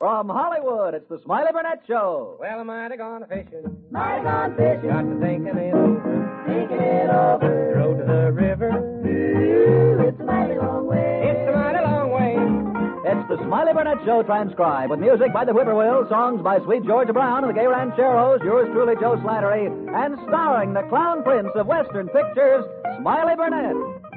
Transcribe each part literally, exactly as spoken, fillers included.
From Hollywood, it's the Smiley Burnett Show. Well, I might have gone fishing. Might have gone fishing. Got to thinking it over. Thinking it over. Rode to the river. Ooh, it's a mighty long way. It's a mighty long way. It's the Smiley Burnett Show transcribed with music by the Whippoorwills, songs by Sweet Georgia Brown and the Gay Rancheros, yours truly, Joe Slattery, and starring the Clown Prince of Western Pictures, Smiley Burnett.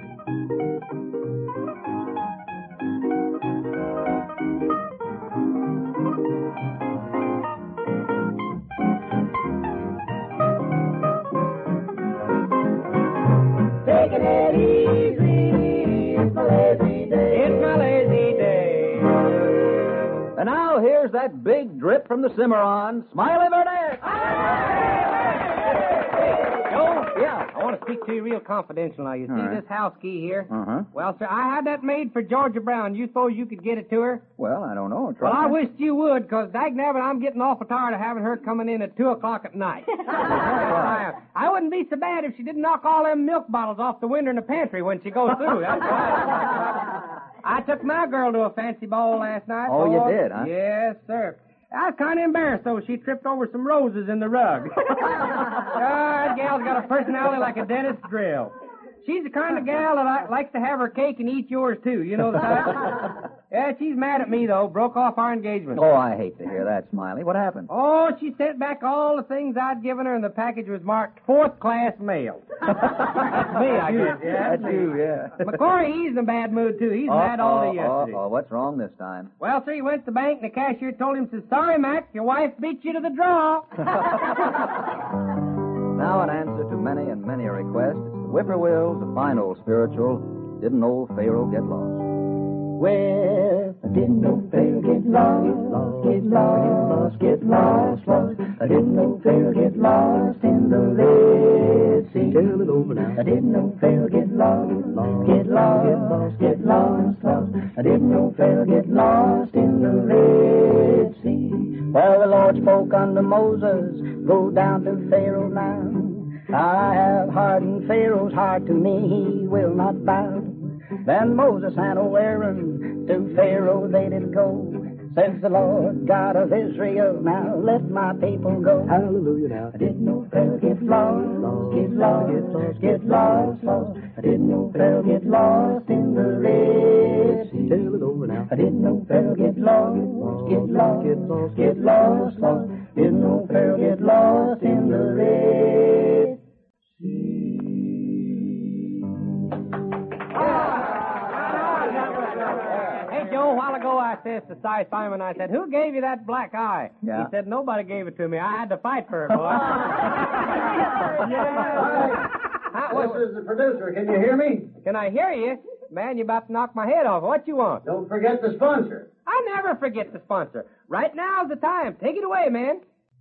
Taking it easy. It's my lazy day. It's my lazy day. And now here's that big drip from the Cimarron, Smiley Burnett. Joe? Yeah. I want to speak to you real confidential now. You see All right. this house key here? Uh-huh. Well, sir, I had that made for Georgia Brown. You suppose you could get it to her? Well, I don't know. Try. Well, I wished you would, because dagnabbit, I'm getting awful tired of having her coming in at two o'clock at night. I, I wouldn't be so bad if she didn't knock all them milk bottles off the window in the pantry when she goes through. That's right. I took my girl to a fancy ball last night. Oh, you boy. did, huh? Yes, sir. I was kind of embarrassed, though. She tripped over some roses in the rug. Ah, that gal's got a personality like a dentist's drill. She's the kind of gal that I, likes to have her cake and eat yours, too. You know the type? Yeah, she's mad at me, though. Broke off our engagement. Oh, I hate to hear that, Smiley. What happened? Oh, she sent back all the things I'd given her, and the package was marked fourth class mail. That's me, I guess. Yeah, That's you, yeah. McCory, he's in a bad mood, too. He's oh, mad all day oh, yesterday. Oh, what's wrong this time? Well, sir, he went to the bank, and the cashier told him, says, sorry, Mac, your wife beat you to the draw. Now, in answer to many and many a request, it's the Whippoorwills, the fine old spiritual, Didn't Old Pharaoh Get Lost? Well, didn't old Pharaoh get lost, get lost, get lost, lost. I didn't know Pharaoh get lost in the Red Sea. Tell it over now. I didn't know Pharaoh get lost, get lost, get lost, lost. I didn't know Pharaoh get lost in the Red Sea. Well, the Lord spoke unto Moses, go down to Pharaoh now. I have hardened Pharaoh's heart to me, he will not bow. Then Moses and old Aaron to Pharaoh they did go. Says the Lord God of Israel, now let my people go. Hallelujah now. I didn't know Pharaoh get lost, get lost, get lost, lost. I didn't know Pharaoh get lost in the Red Sea. Tell it over now. I didn't know Pharaoh get lost, get lost, get lost, lost. Didn't know Pharaoh get lost in the Red Sea. Hey, Joe, a while ago I said to Cy Simon, I said, who gave you that black eye? Yeah. He said, nobody gave it to me. I had to fight for it, boy. Yeah. This is the producer. Can you hear me? Can I hear you? Man, you're about to knock my head off. What you want? Don't forget the sponsor. I never forget the sponsor. Right now's the time. Take it away, man.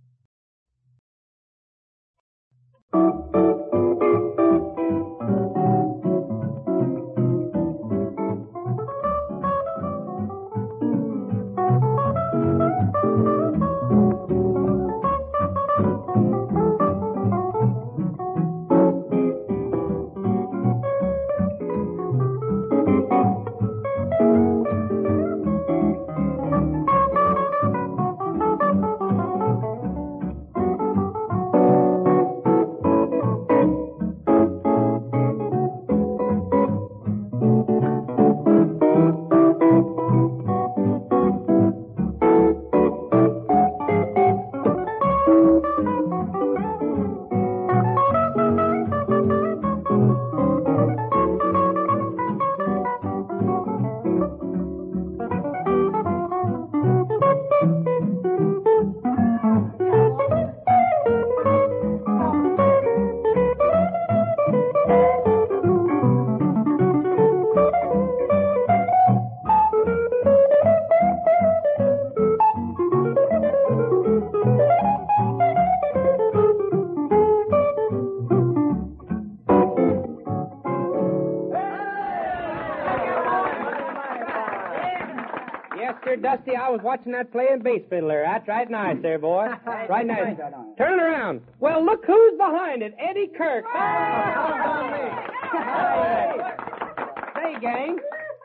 Dusty, I was watching that playing bass fiddler. That's right nice there, boy. Right nice. Turn around. Well, look who's behind it. Eddie Kirk. Say, gang,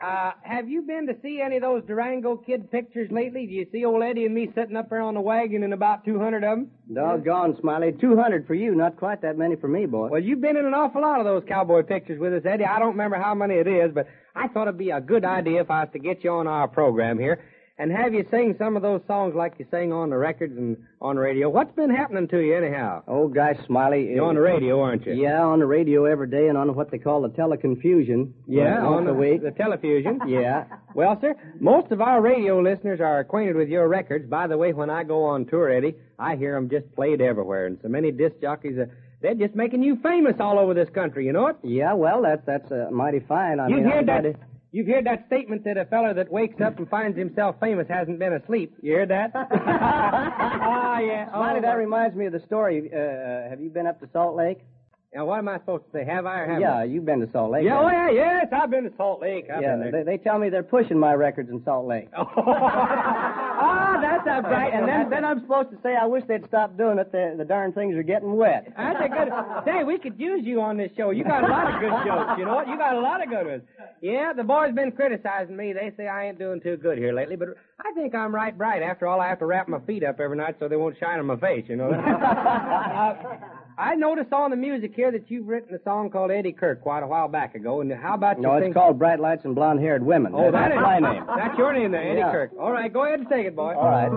Uh, have you been to see any of those Durango Kid pictures lately? Do you see old Eddie and me sitting up there on the wagon and about two hundred of them? Doggone, Smiley. two hundred for you, not quite that many for me, boy. Well, you've been in an awful lot of those cowboy pictures with us, Eddie. I don't remember how many it is, but I thought it'd be a good idea if I was to get you on our program here and have you sing some of those songs like you sing on the records and on the radio. What's been happening to you, anyhow? Oh, gosh, Smiley. You're on the radio, aren't you? Yeah, on the radio every day and on what they call the teleconfusion. Yeah, once on a the, week. the telefusion. Yeah. Well, sir, most of our radio listeners are acquainted with your records. By the way, when I go on tour, Eddie, I hear them just played everywhere. And so many disc jockeys, uh, they're just making you famous all over this country, you know it? Yeah, well, that's that's uh, mighty fine. I You've mean, heard I that... You've heard that statement that a feller that wakes up and finds himself famous hasn't been asleep. You heard that? Ah, yeah. Smiley, Oh, that reminds me of the story. Uh, uh, have you been up to Salt Lake? Now, what am I supposed to say? Have I or haven't Yeah, I? you've been to Salt Lake. Yeah, oh, haven't yeah, yes, I've been to Salt Lake. I've you? Yeah, been there. they, they tell me they're pushing my records in Salt Lake. Ah, that's a bright. And then, then I'm supposed to say I wish they'd stop doing it. The, the darn things are getting wet. That's a good. Say, we could use you on this show. You got a lot of good jokes. You know what? You got a lot of good ones. Yeah, the boys been criticizing me. They say I ain't doing too good here lately, but I think I'm right bright. After all, I have to wrap my feet up every night so they won't shine on my face. You know. uh, I noticed on the music here that you've written a song called Eddie Kirk quite a while back ago. And how about you No, it's sing... called Bright Lights and Blonde-Haired Women. Oh, that's that is my name. That's your name there, Eddie Yeah. Kirk. All right, go ahead and sing it, boy. All right.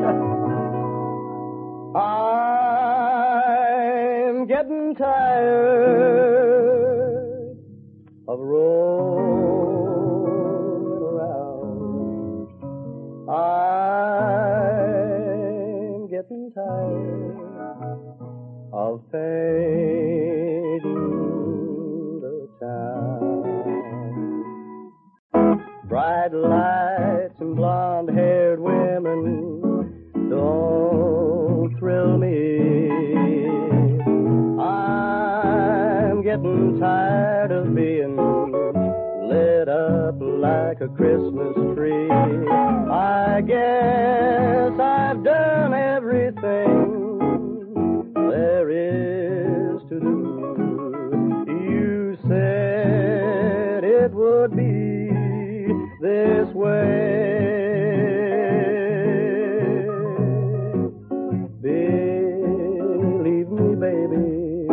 I'm getting tired of rolling around. I'm getting tired of fading the town. Bright lights and blonde-haired women don't thrill me. I'm getting tired of being lit up like a Christmas tree. I guess I've done everything there is to do. You said it would be this way. Believe me, baby,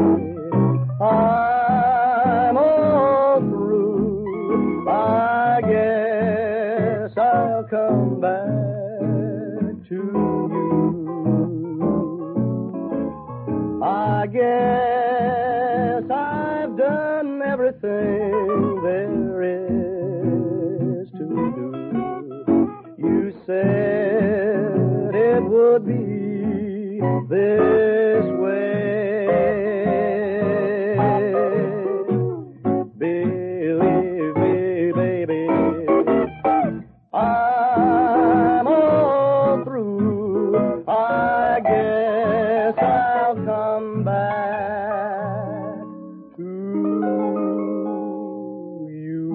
I'm all through. I guess I'll come back to you. I guess I've done everything there is to do. You said it would be this way. Believe me, baby, I'm all through. I guess I'll come back to you.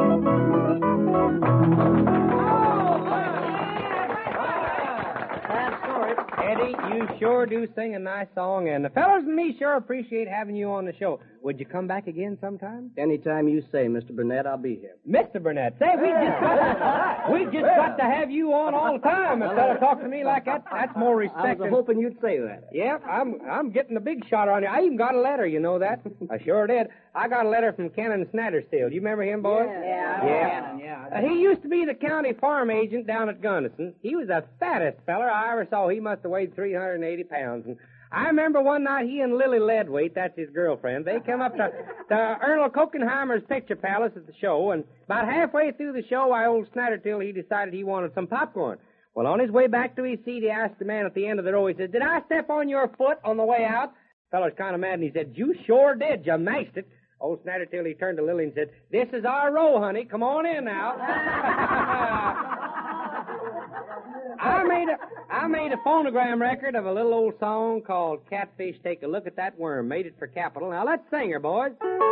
Eddie, you sure do sing a nice song, and the fellows and me sure appreciate having you on the show. Would you come back again sometime? Anytime you say, Mister Burnett, I'll be here. Mister Burnett, say, we just got, we just got to have you on all the time. If fellow talk to me like that, that's more I respect. was than- hoping you'd say that. Yeah, I'm I'm getting a big shot on you. I even got a letter, you know that? I sure did. I got a letter from Kennon Snatterstill. Do you remember him, boy? Yeah, Yeah. Cannon, yeah. Uh, he used to be the county farm agent down at Gunnison. He was the fattest feller I ever saw. He must have weighed three hundred eighty pounds. And I remember one night he and Lily Ledweight, that's his girlfriend, they come up to, to Ernle Kochenheimer's Picture Palace at the show, and about halfway through the show, I old Snatterstill, he decided he wanted some popcorn. Well, on his way back to his seat, he asked the man at the end of the row, he said, "Did I step on your foot on the way out?" The fellow's kind of mad, and he said, "You sure did. You mashed it." Old Snatterstill, he turned to Lily and said, "This is our row, honey. Come on in now." I made a I made a phonogram record of a little old song called Catfish Take a Look at That Worm. Made it for Capitol. Now let's sing her, boys.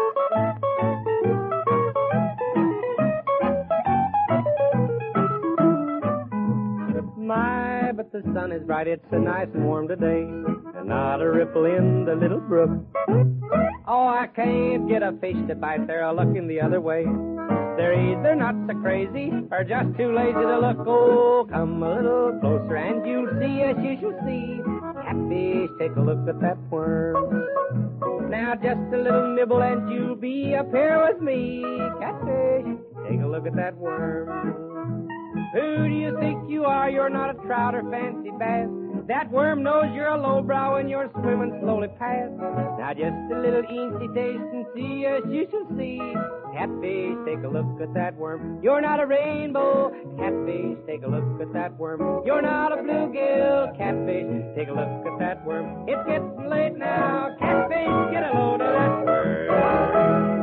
My, but the sun is bright, it's so nice and warm today, and not a ripple in the little brook. Oh, I can't get a fish to bite there, I'll look in the other way. They're either not so crazy or just too lazy to look. Oh, come a little closer and you'll see, yes, you shall see. Catfish, take a look at that worm. Now just a little nibble and you'll be up here with me. Catfish, take a look at that worm. Who do you think you are? You're not a trout or fancy bass. That worm knows you're a lowbrow and you're swimming slowly past. Now just a little eensy taste and see, yes, you shall see. Catfish, take a look at that worm. You're not a rainbow. Catfish, take a look at that worm. You're not a bluegill. Catfish, take a look at that worm. It's getting late now. Catfish, get a load of that worm.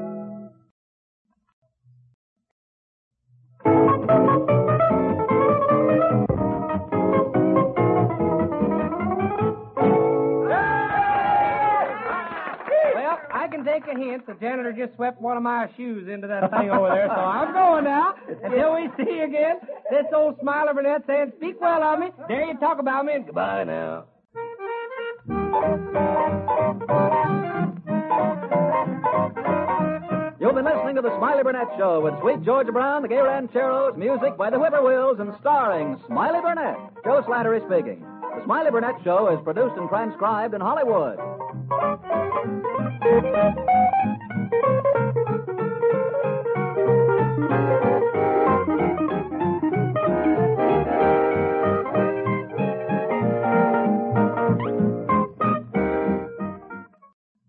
Take a hint. The janitor just swept one of my shoes into that thing over there, so I'm going now. Until we see you again, this old Smiler Burnett saying, speak well of me, dare you talk about me, and goodbye now. You've been listening to the Smiley Burnett Show with Sweet Georgia Brown, the Gay Rancheros, music by the Whippoorwills, and starring Smiley Burnett. Joe Slattery speaking. The Smiley Burnett Show is produced and transcribed in Hollywood. Thank you.